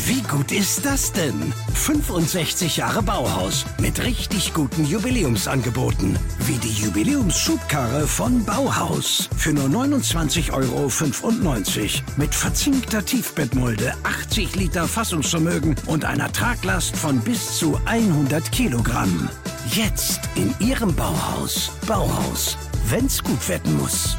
Wie gut ist das denn? 65 Jahre Bauhaus mit richtig guten Jubiläumsangeboten. Wie die Jubiläumsschubkarre von Bauhaus. Für nur 29,95 € mit verzinkter Tiefbettmulde, 80 Liter Fassungsvermögen und einer Traglast von bis zu 100 Kilogramm. Jetzt in Ihrem Bauhaus. Bauhaus, wenn's gut werden muss.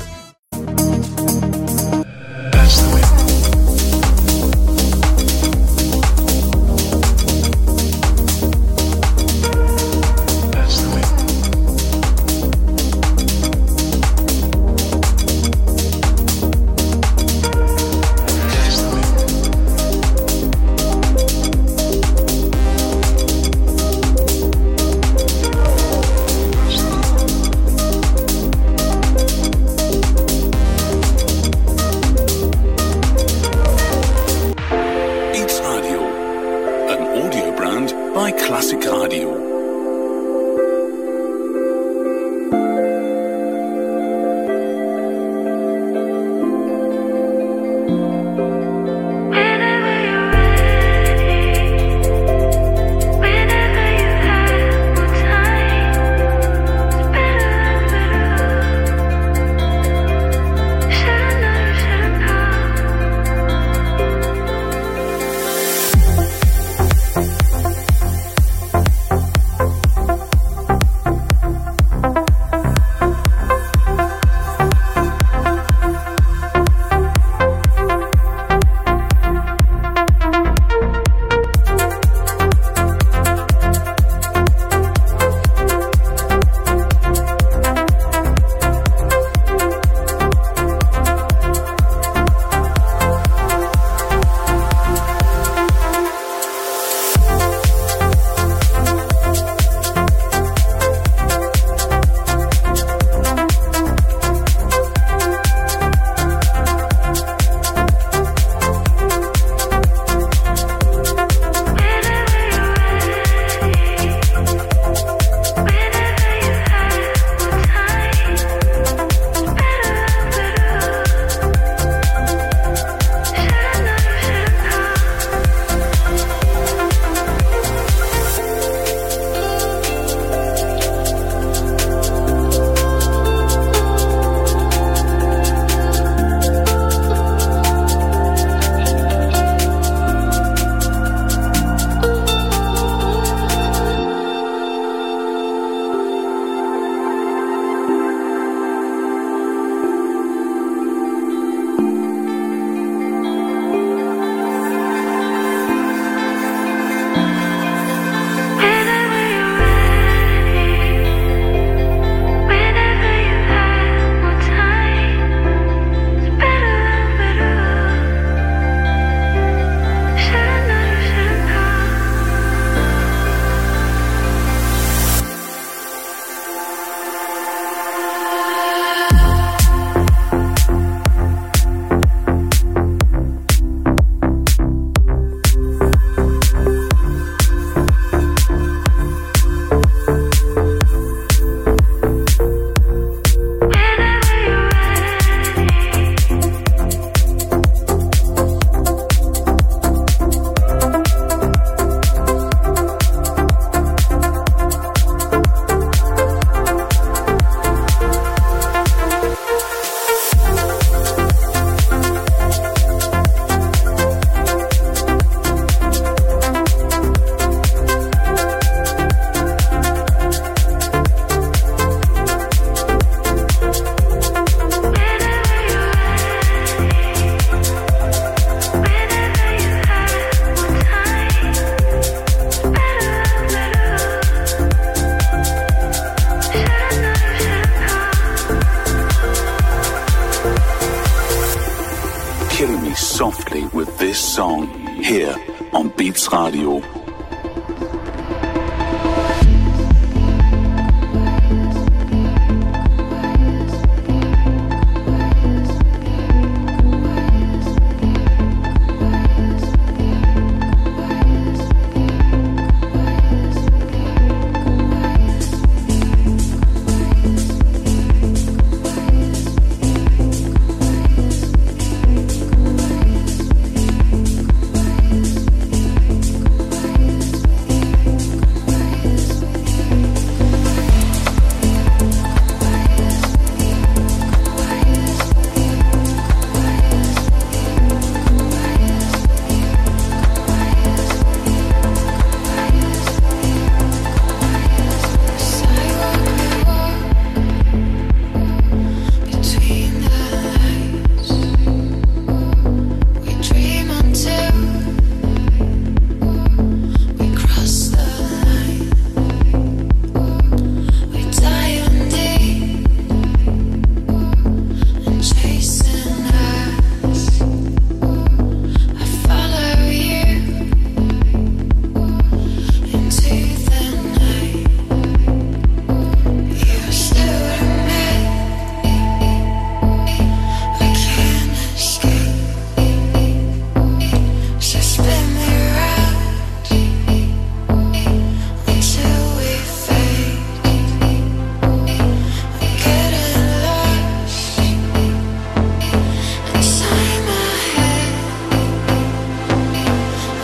Softly with this song here on Beats Radio.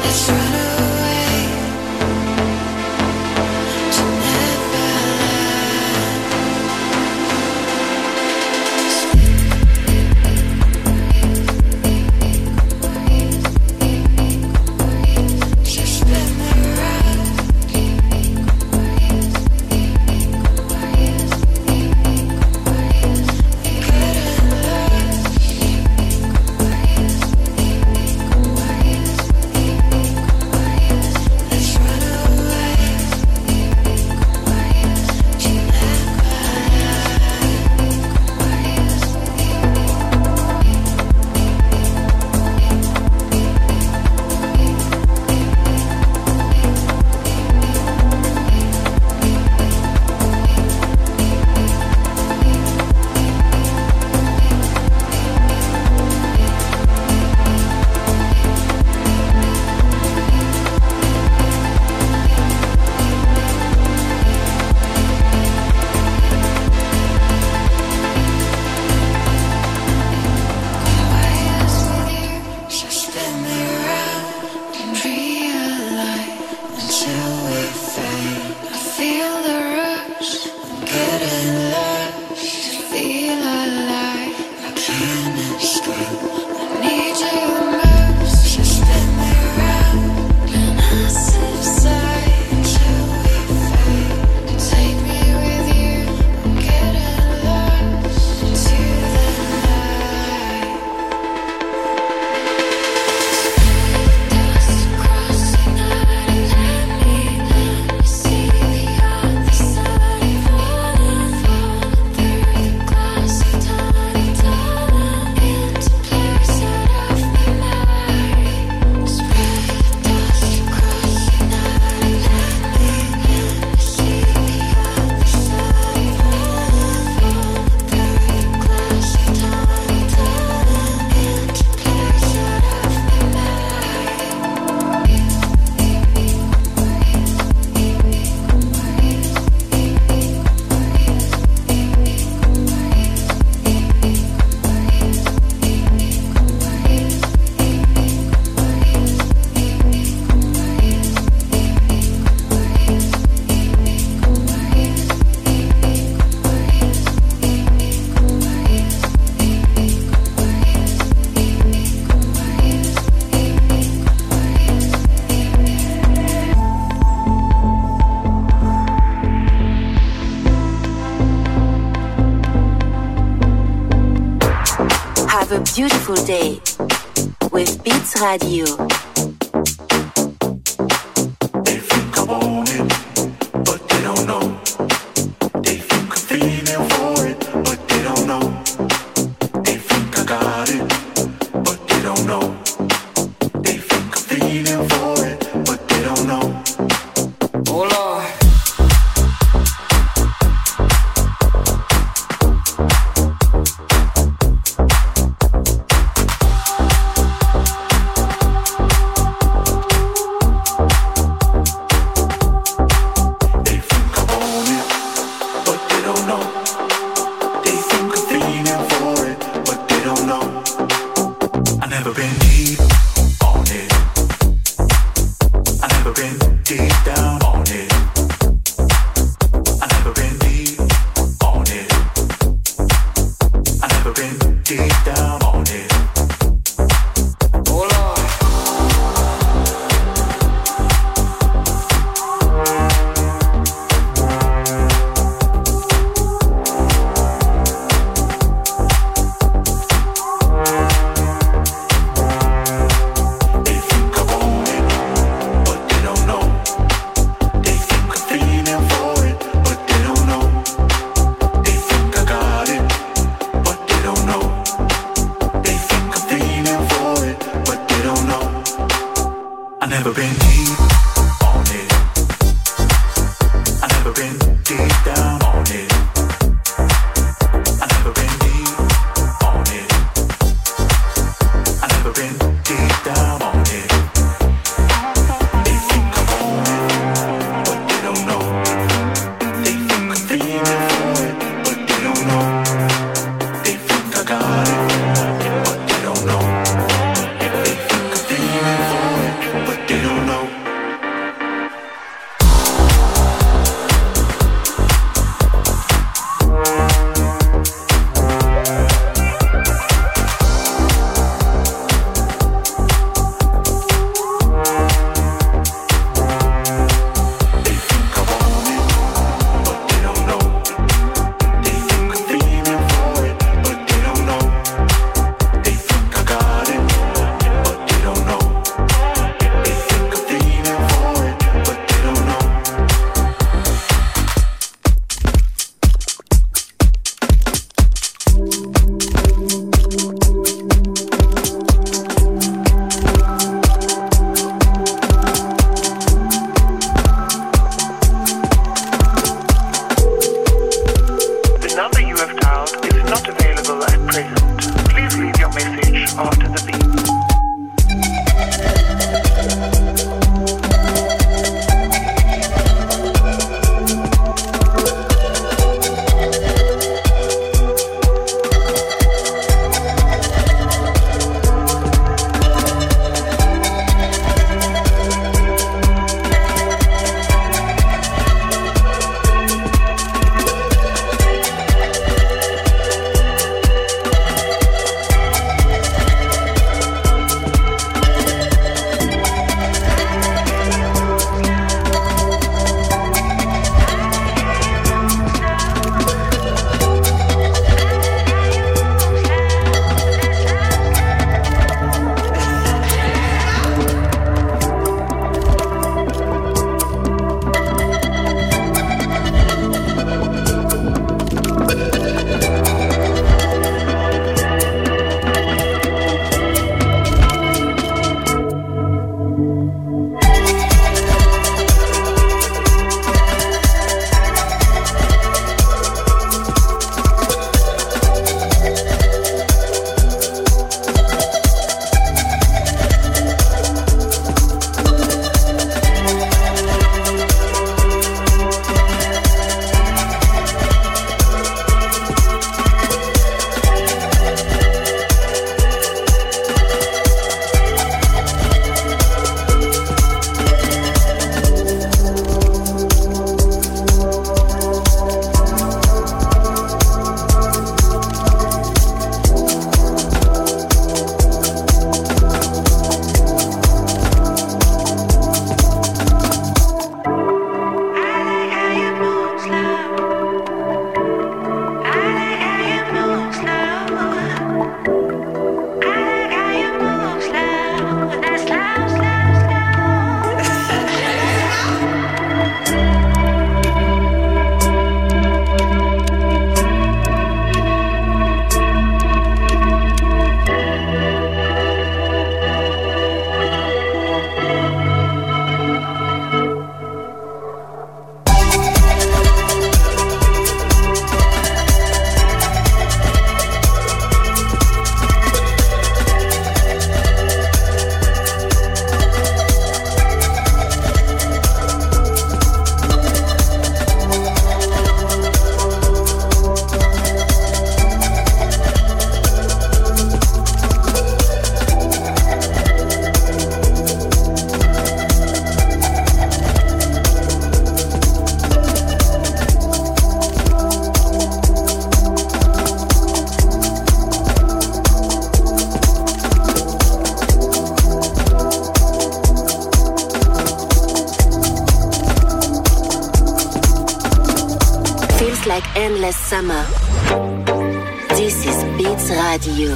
Have a beautiful day with Beats Radio. They think I want it, but they don't know. They think I'm feeling for it, but they don't know. They think I got it, but they don't know. They think I'm feeling for it, but they don't know. Oh Lord. But they don't like endless summer. This is Beats Radio.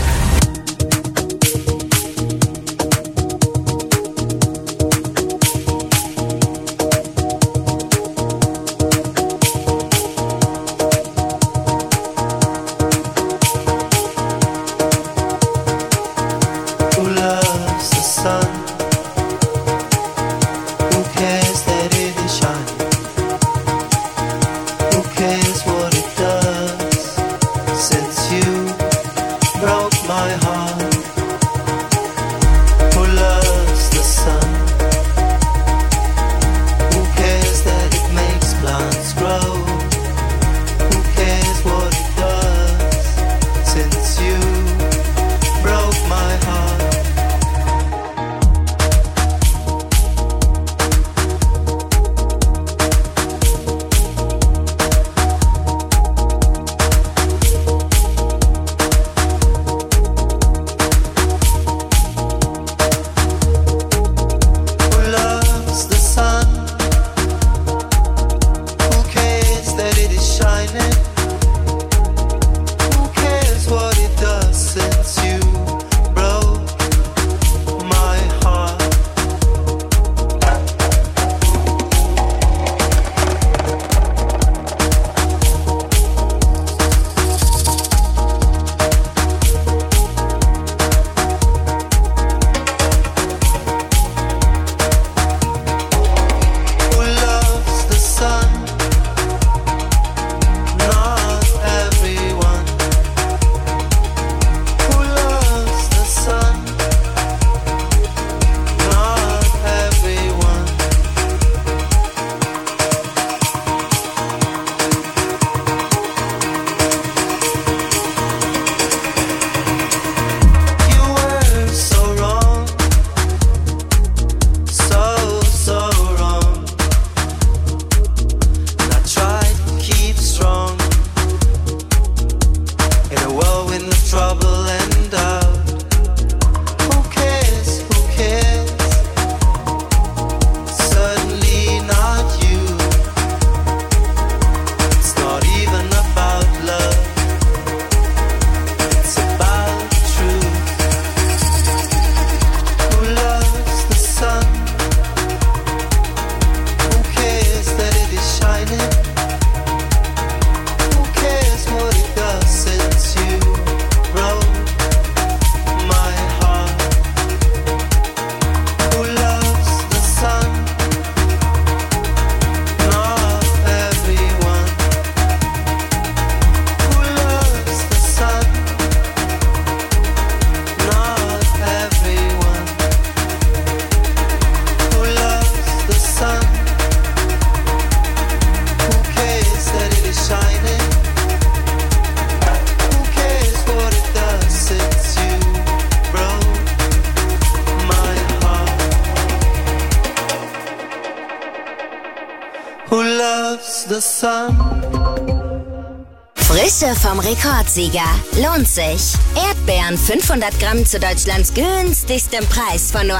Frische vom Rekordsieger. Lohnt sich. Erdbeeren 500 Gramm zu Deutschlands günstigstem Preis von nur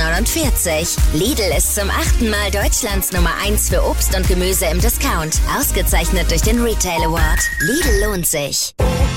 1,49. Lidl ist zum 8. Mal Deutschlands Nummer 1 für Obst und Gemüse im Discount. Ausgezeichnet durch den Retail Award. Lidl lohnt sich.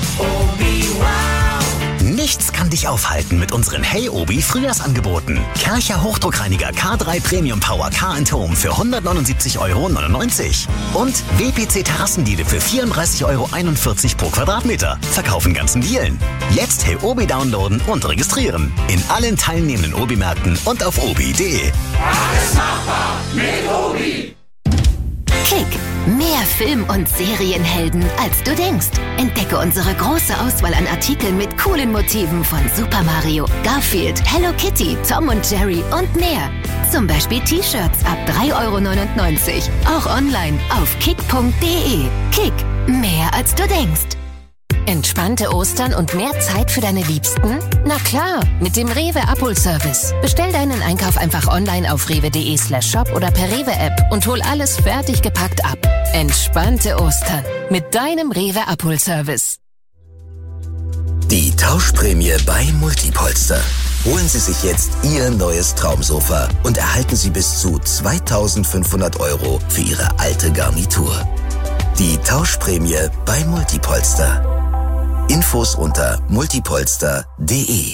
Nichts kann dich aufhalten mit unseren Hey Obi Frühjahrsangeboten. Kärcher Hochdruckreiniger K3 Premium Power Car & Home für 179,99 € und WPC Terrassendiele für 34,41 € pro Quadratmeter. Verkaufen ganzen Dielen. Jetzt Hey Obi downloaden und registrieren. In allen teilnehmenden Obi-Märkten und auf obi.de. Alles machbar mit Obi. Kick. Mehr Film- und Serienhelden, als du denkst. Entdecke unsere große Auswahl an Artikeln mit coolen Motiven von Super Mario, Garfield, Hello Kitty, Tom und Jerry und mehr. Zum Beispiel T-Shirts ab 3,99 €. Auch online auf kick.de. Kick. Mehr als du denkst. Entspannte Ostern und mehr Zeit für deine Liebsten? Na klar, mit dem Rewe Abholservice. Bestell deinen Einkauf einfach online auf rewe.de/shop oder per Rewe-App und hol alles fertig gepackt ab. Entspannte Ostern mit deinem Rewe Abholservice. Die Tauschprämie bei Multipolster. Holen Sie sich jetzt Ihr neues Traumsofa und erhalten Sie bis zu 2.500 € für Ihre alte Garnitur. Die Tauschprämie bei Multipolster. Infos unter multipolster.de.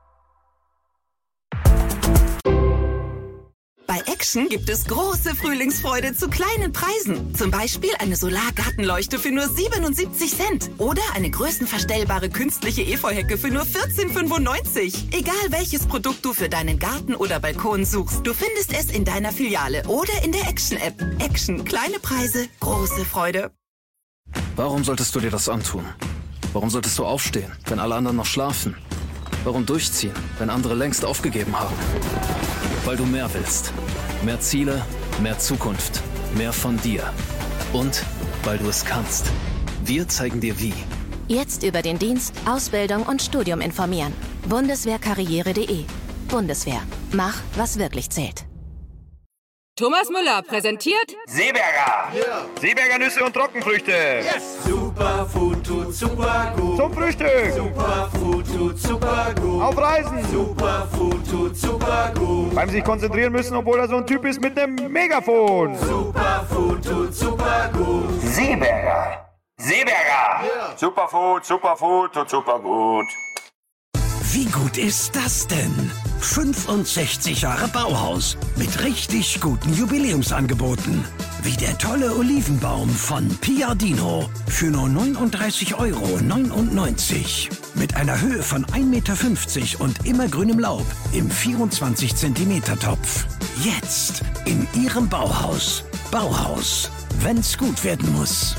Bei Action gibt es große Frühlingsfreude zu kleinen Preisen. Zum Beispiel eine Solargartenleuchte für nur 77 Cent. Oder eine größenverstellbare künstliche Efeuhecke für nur 14,95. Egal welches Produkt du für deinen Garten oder Balkon suchst, du findest es in deiner Filiale oder in der Action-App. Action, kleine Preise, große Freude. Warum solltest du dir das antun? Warum solltest du aufstehen, wenn alle anderen noch schlafen? Warum durchziehen, wenn andere längst aufgegeben haben? Weil du mehr willst. Mehr Ziele, mehr Zukunft, mehr von dir. Und weil du es kannst. Wir zeigen dir wie. Jetzt über den Dienst, Ausbildung und Studium informieren. Bundeswehrkarriere.de. Bundeswehr. Mach, was wirklich zählt. Thomas Müller präsentiert Seeberger. Yeah. Seeberger Nüsse und Trockenfrüchte. Yes. Superfood tut super gut. Zum Frühstück. Superfood tut super gut. Auf Reisen. Superfood tut super gut. Beim sich konzentrieren müssen, obwohl er so ein Typ ist mit einem Megafon. Superfood tut super gut. Seeberger. Seeberger. Yeah. Superfood tut super gut. Wie gut ist das denn? 65 Jahre Bauhaus mit richtig guten Jubiläumsangeboten. Wie der tolle Olivenbaum von Piardino für nur 39,99 € mit einer Höhe von 1,50 Meter und immergrünem Laub im 24 cm Topf. Jetzt in Ihrem Bauhaus. Bauhaus, wenn's gut werden muss.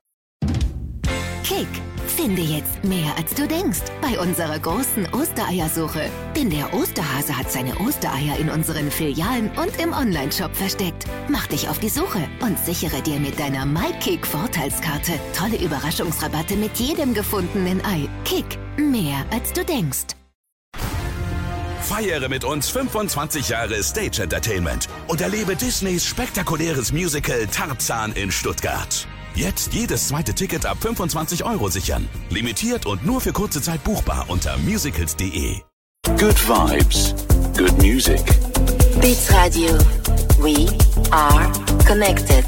Kick. Finde jetzt mehr, als du denkst, bei unserer großen Ostereiersuche. Denn der Osterhase hat seine Ostereier in unseren Filialen und im Onlineshop versteckt. Mach dich auf die Suche und sichere dir mit deiner MyKick-Vorteilskarte tolle Überraschungsrabatte mit jedem gefundenen Ei. Kick, mehr, als du denkst. Feiere mit uns 25 Jahre Stage Entertainment und erlebe Disneys spektakuläres Musical Tarzan in Stuttgart. Jetzt jedes zweite Ticket ab 25 € sichern. Limitiert und nur für kurze Zeit buchbar unter musicals.de. Good vibes, good music. Beats Radio. We are connected.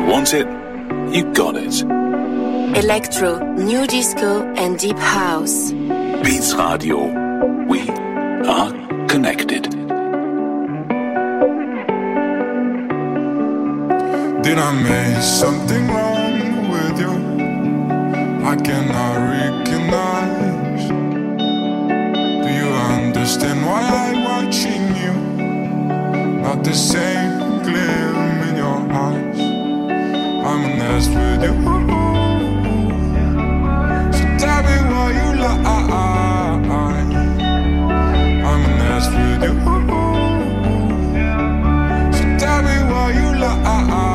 want it, you got it. Electro, New Disco and Deep House. Beats Radio. We are connected. Did I make something wrong with you? I cannot recognize. Do you understand why I'm watching you? Not the same gleam in your eyes. I'm a mess with you. So tell me why you lie. I'm a mess with you. So tell me why you lie.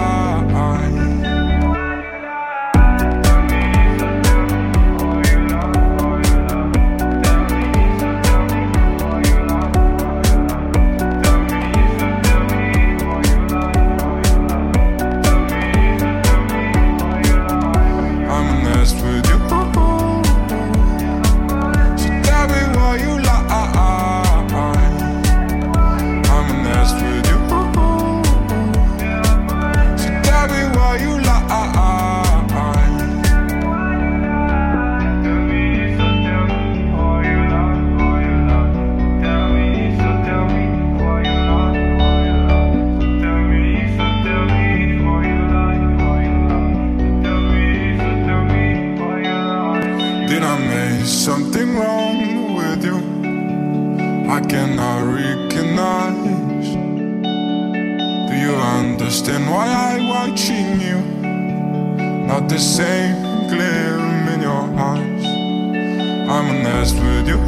Something wrong with you, I cannot recognize. Do you understand why I'm watching you? Not the same gleam in your eyes. I'm a mess with you.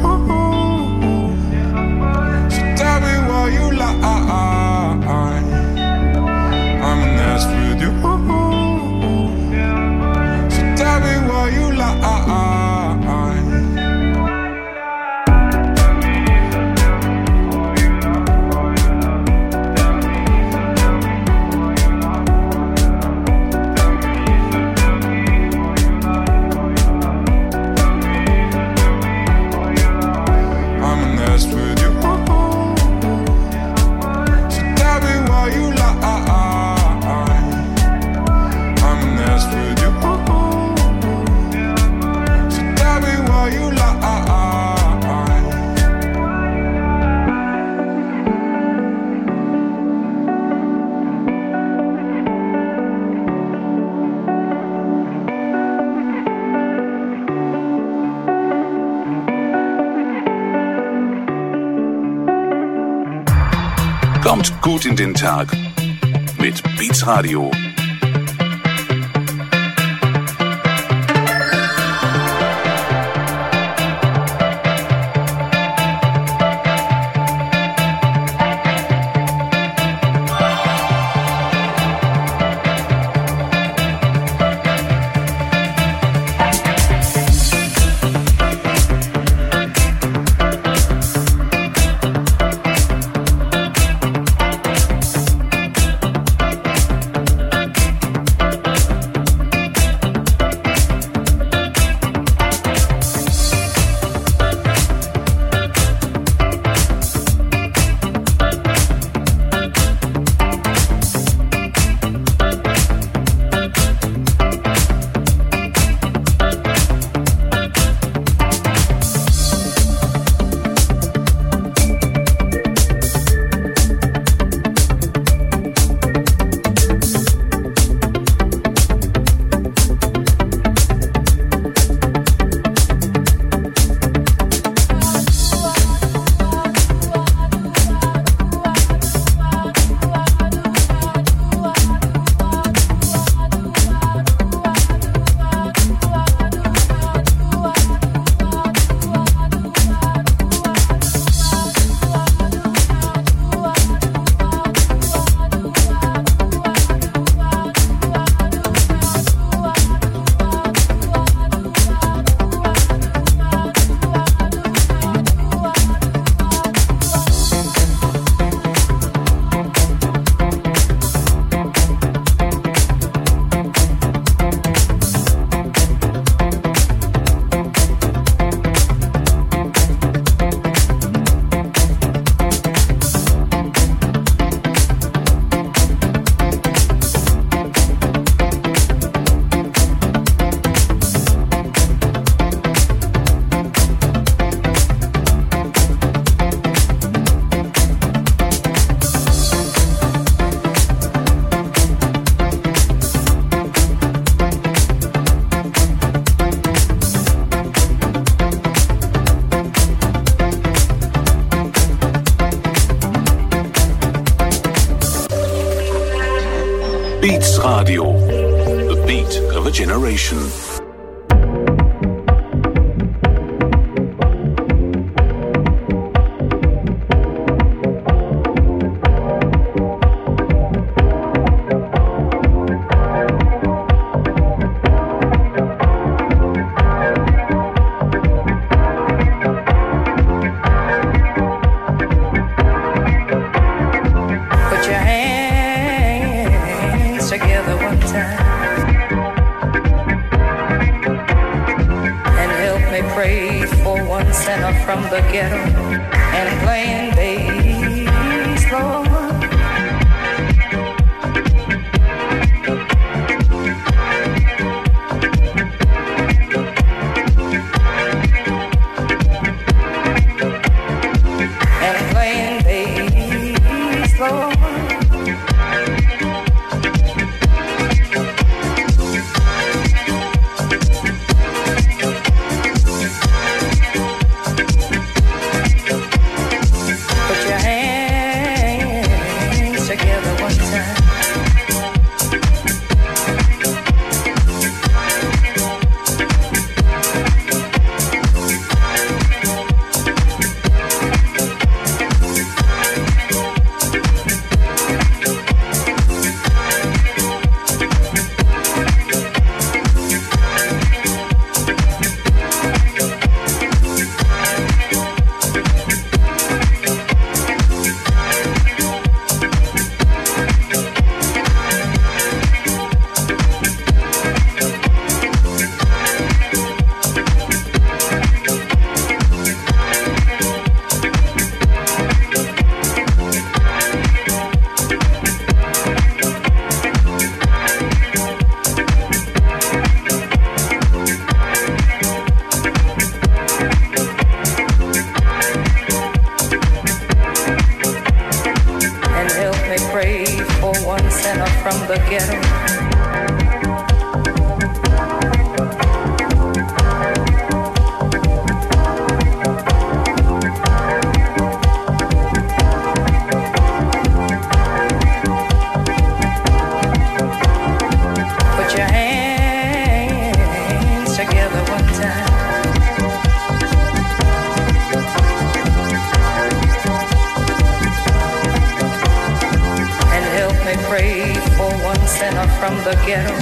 So tell me why you lie. I'm a mess with you. So tell me why you lie. Kommt gut in den Tag mit Beats Radio. Beats Radio, the beat of a generation. From the ghetto and playing bass, Lord. And playing bass, Lord. From the ghetto.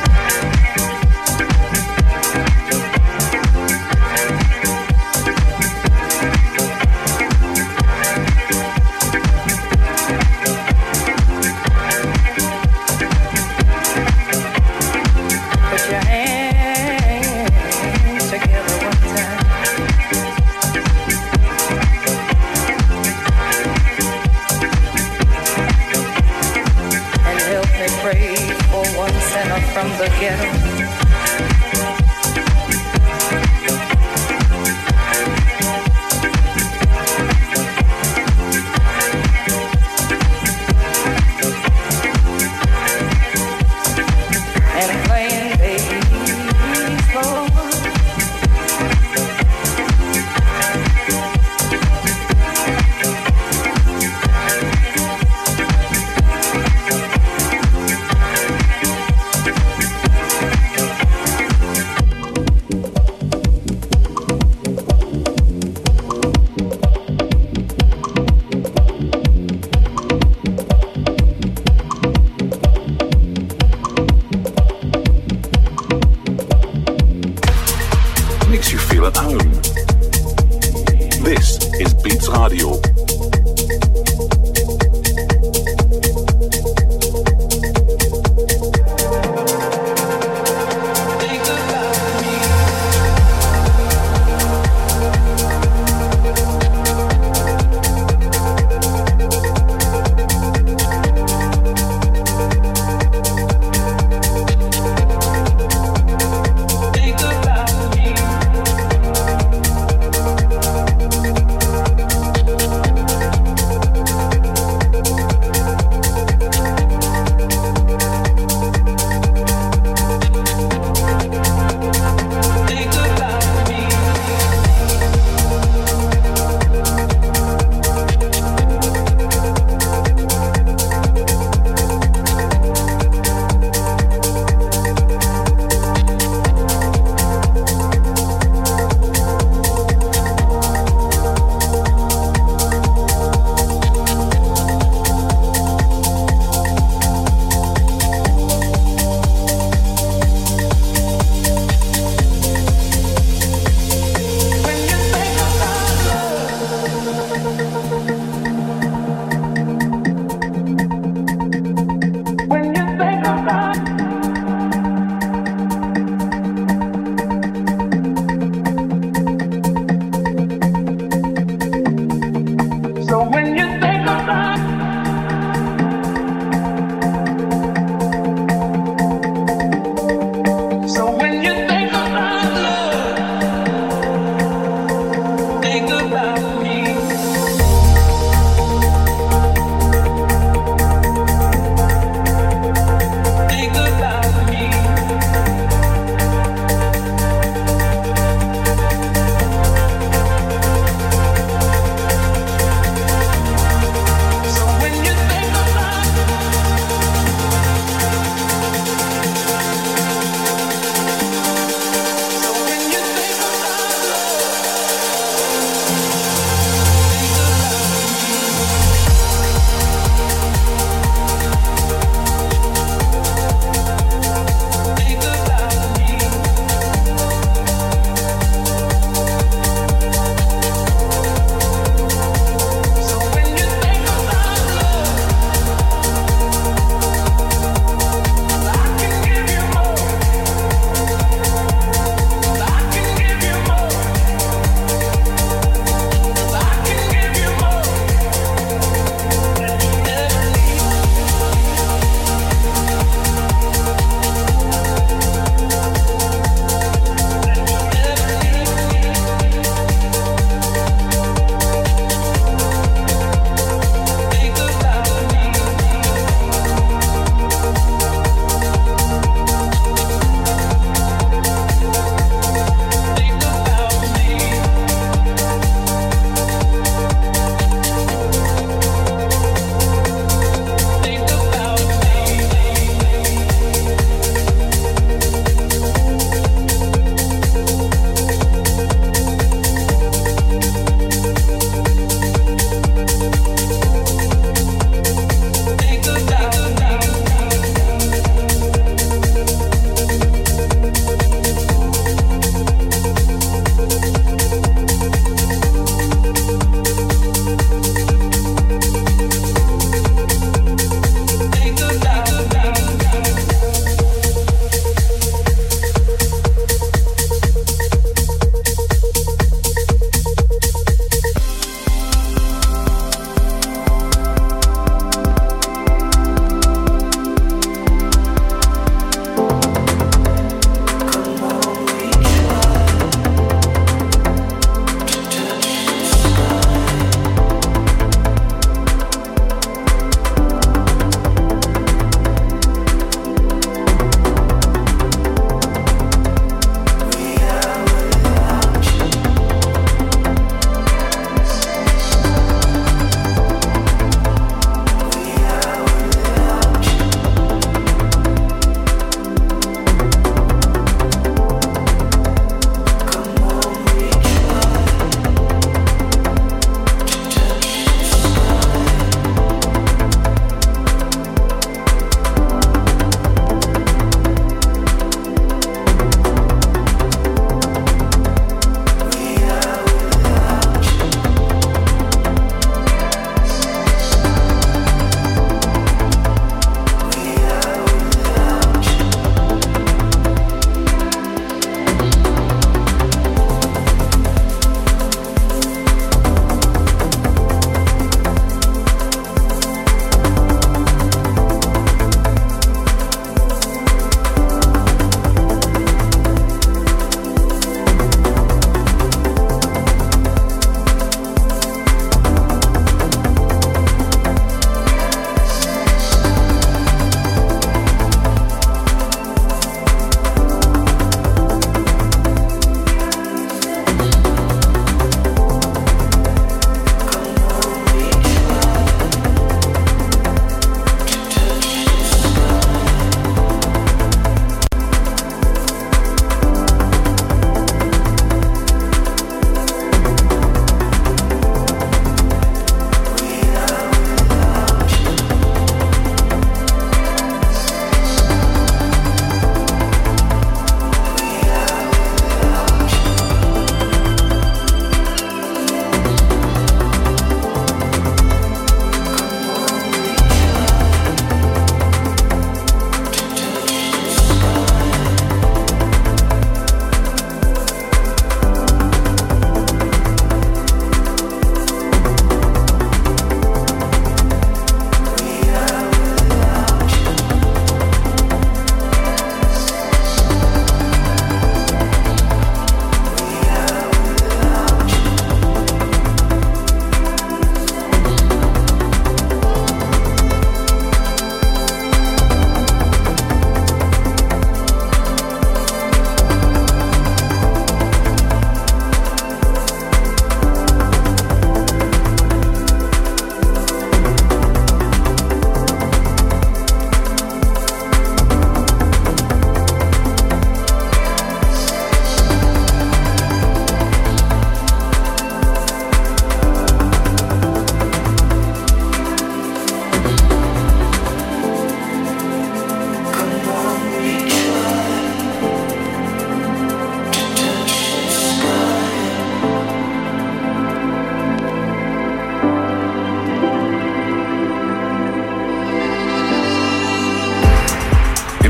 From the ghetto.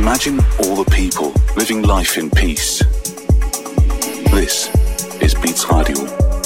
Imagine all the people living life in peace. This is Beats Radio.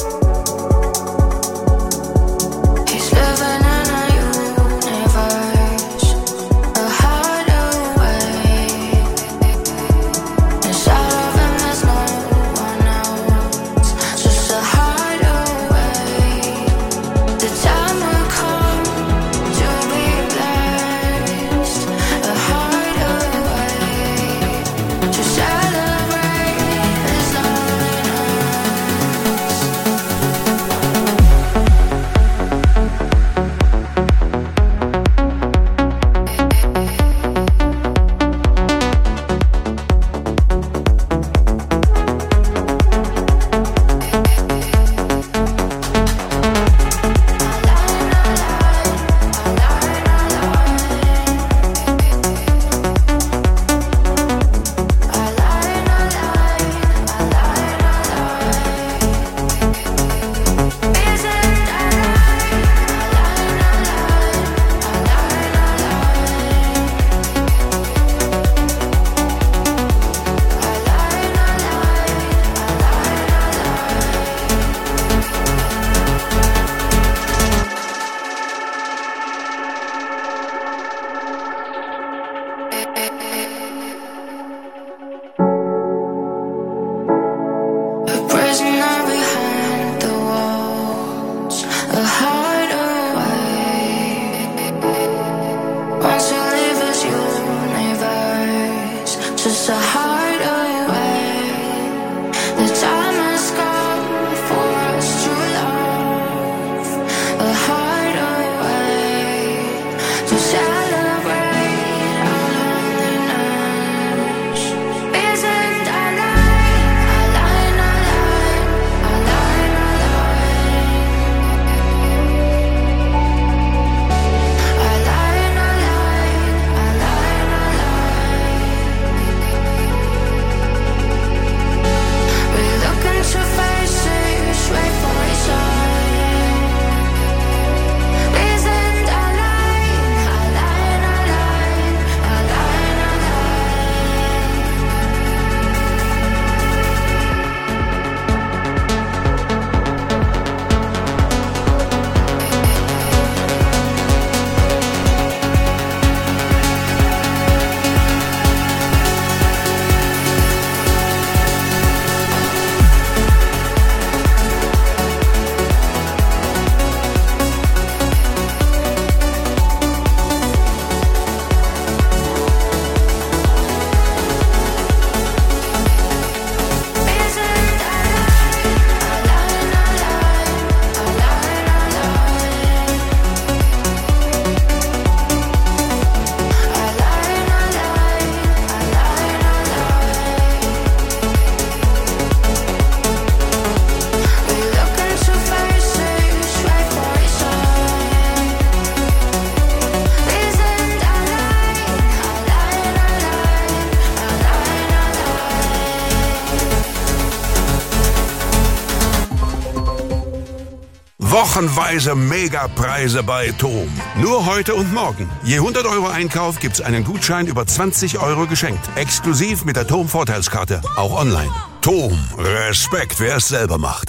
Wochenweise Megapreise bei TOM. Nur heute und morgen. Je 100 € Einkauf gibt's einen Gutschein über 20 € geschenkt. Exklusiv mit der TOM Vorteilskarte. Auch online. TOM. Respekt, wer es selber macht.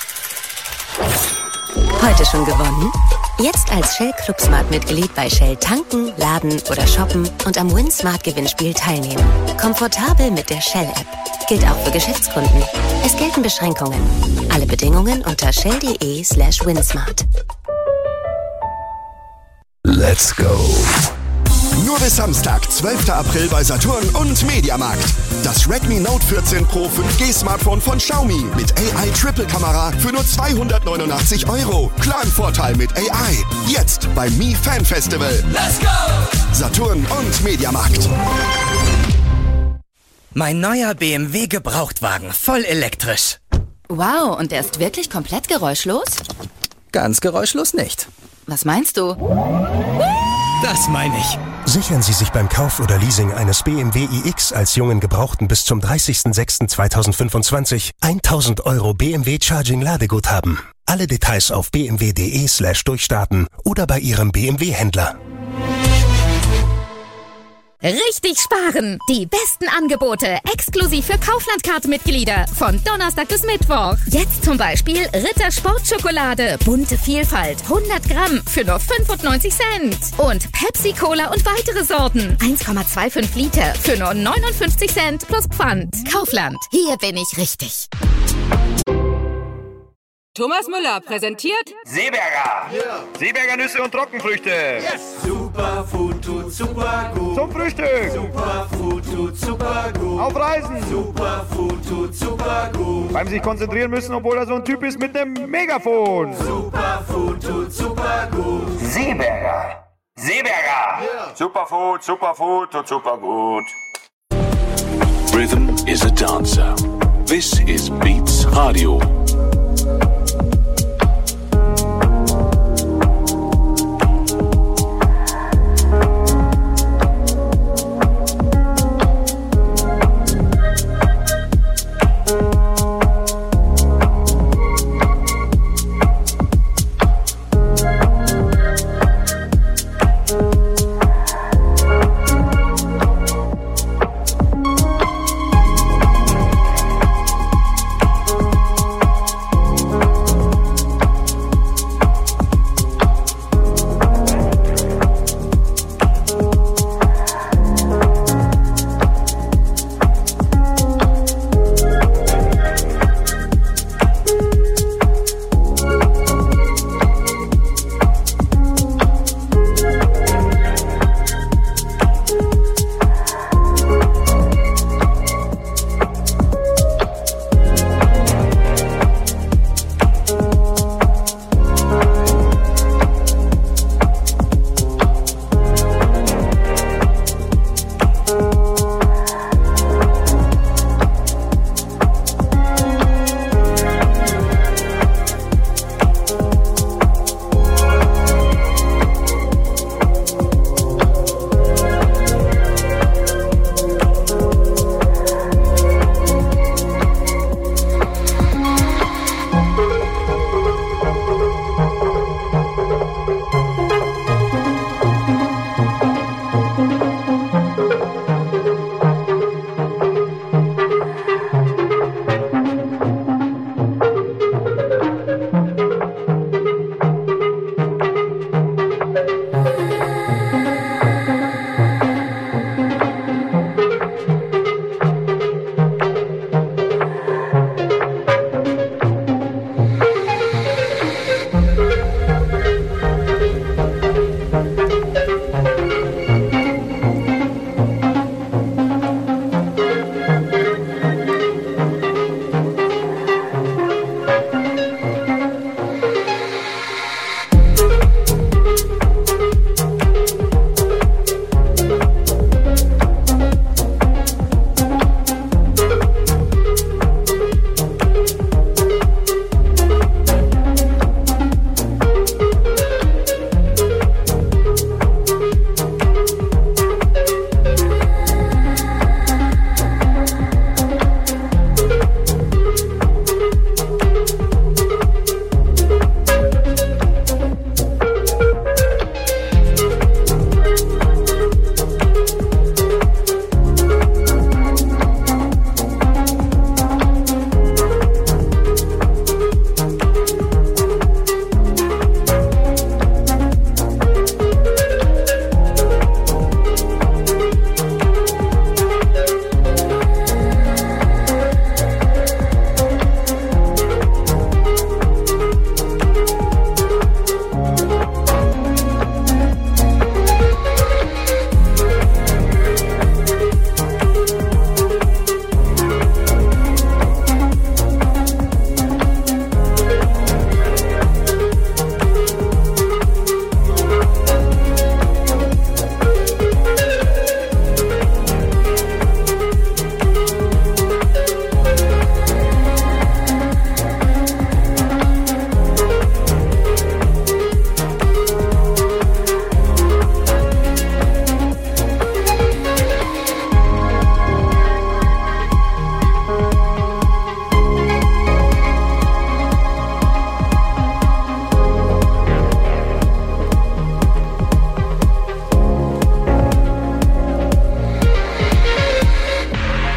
Heute schon gewonnen? Jetzt als Shell Club Smart Mitglied bei Shell tanken, laden oder shoppen und am Win Smart Gewinnspiel teilnehmen. Komfortabel mit der Shell App. Gilt auch für Geschäftskunden. Es gelten Beschränkungen. Alle Bedingungen unter shell.de/winsmart. Let's go. Nur bis Samstag, 12. April bei Saturn und Mediamarkt. Das Redmi Note 14 Pro 5G Smartphone von Xiaomi mit AI-Triple-Kamera für nur 289 €. Klaren Vorteil mit AI. Jetzt beim Mi Fan Festival. Let's go! Saturn und Mediamarkt. Mein neuer BMW Gebrauchtwagen, voll elektrisch. Wow, und der ist wirklich komplett geräuschlos? Ganz geräuschlos nicht. Was meinst du? Das meine ich. Sichern Sie sich beim Kauf oder Leasing eines BMW iX als jungen Gebrauchten bis zum 30.06.2025 1.000 € BMW Charging Ladeguthaben. Alle Details auf bmw.de/durchstarten oder bei Ihrem BMW-Händler. Richtig sparen! Die besten Angebote exklusiv für Kaufland-Card-Mitglieder von Donnerstag bis Mittwoch. Jetzt zum Beispiel Ritter Sportschokolade, bunte Vielfalt, 100 Gramm für nur 95 Cent. Und Pepsi Cola und weitere Sorten, 1,25 Liter für nur 59 Cent plus Pfand. Kaufland, hier bin ich richtig. Thomas Müller präsentiert Seeberger. Yeah. Seeberger Nüsse und Trockenfrüchte. Yes. Superfood tut super gut. Zum Frühstück. Superfood tut super gut. Auf Reisen. Superfood tut super gut. Beim sich konzentrieren müssen, obwohl er so ein Typ ist mit einem Megafon. Superfood tut super gut. Seeberger. Seeberger. Yeah. Superfood tut super gut. Rhythm is a dancer. This is Beats Radio.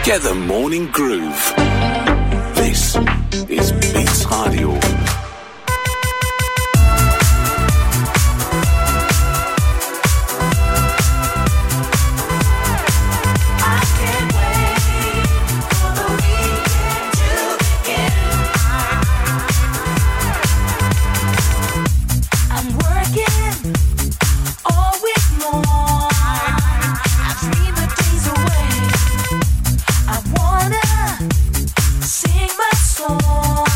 Get the morning groove. This is Beats Radio. Sing my song.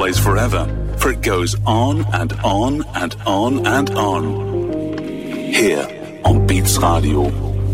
always forever, for it goes on and on and on and on. Here on Beats Radio.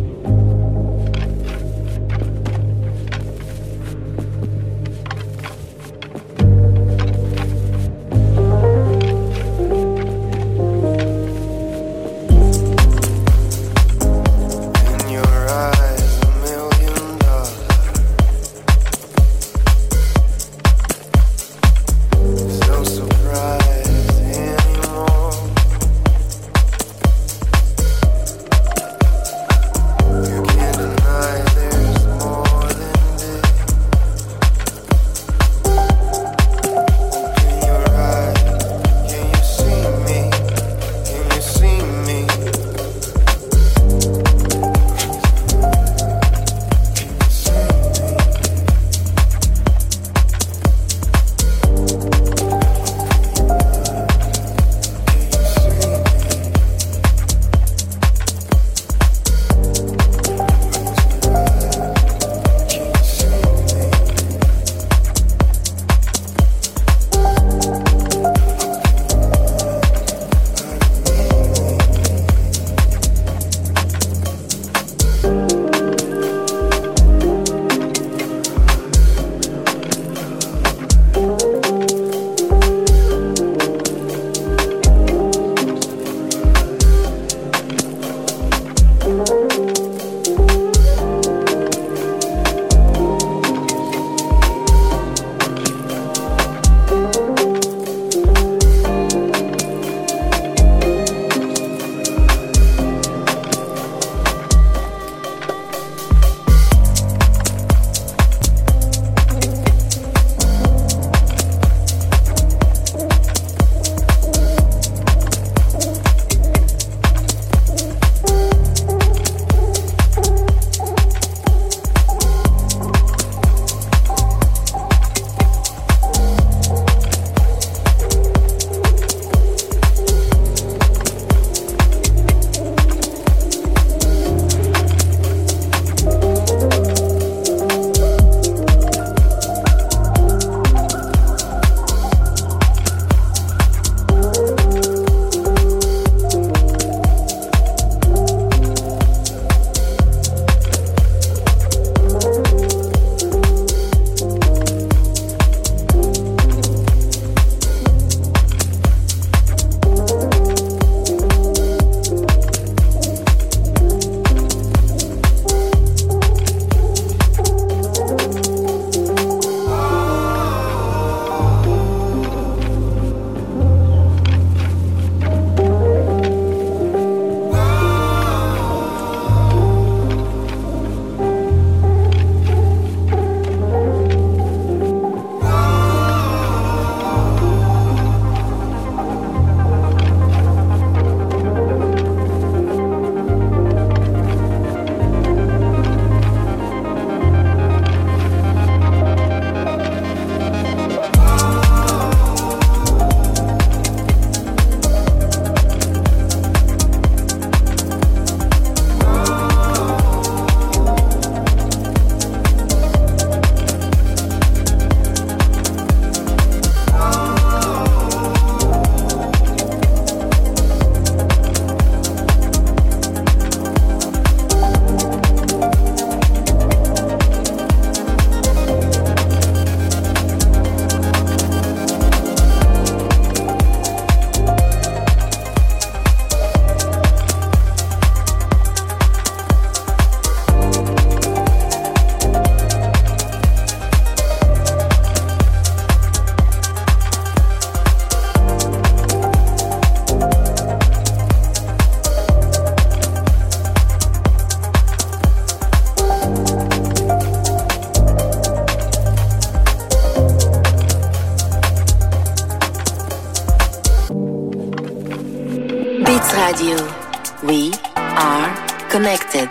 Beats Radio. We are connected.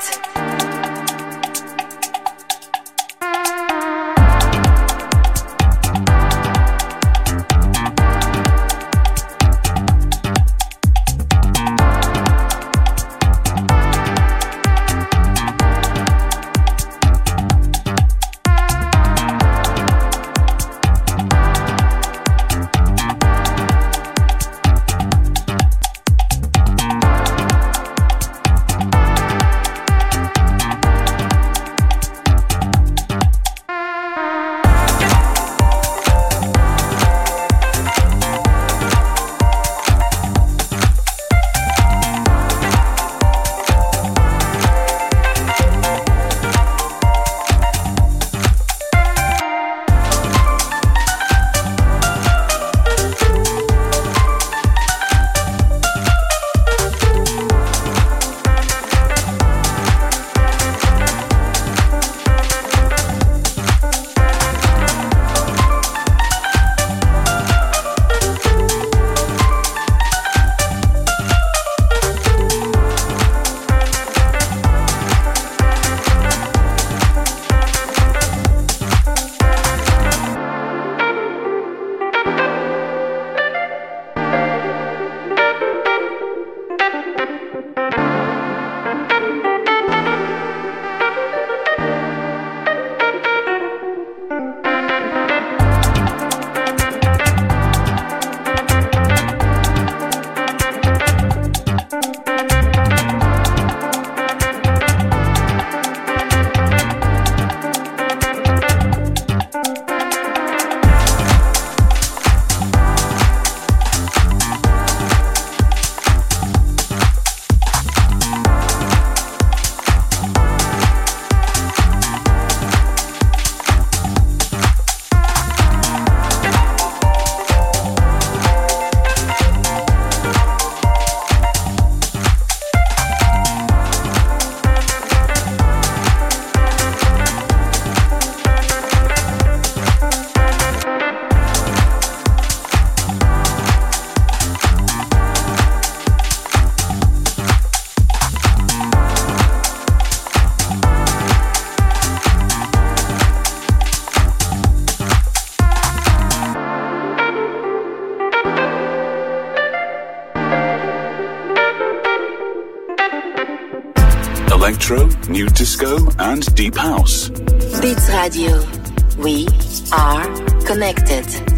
electro, new disco, and deep house. Beats Radio. We are connected.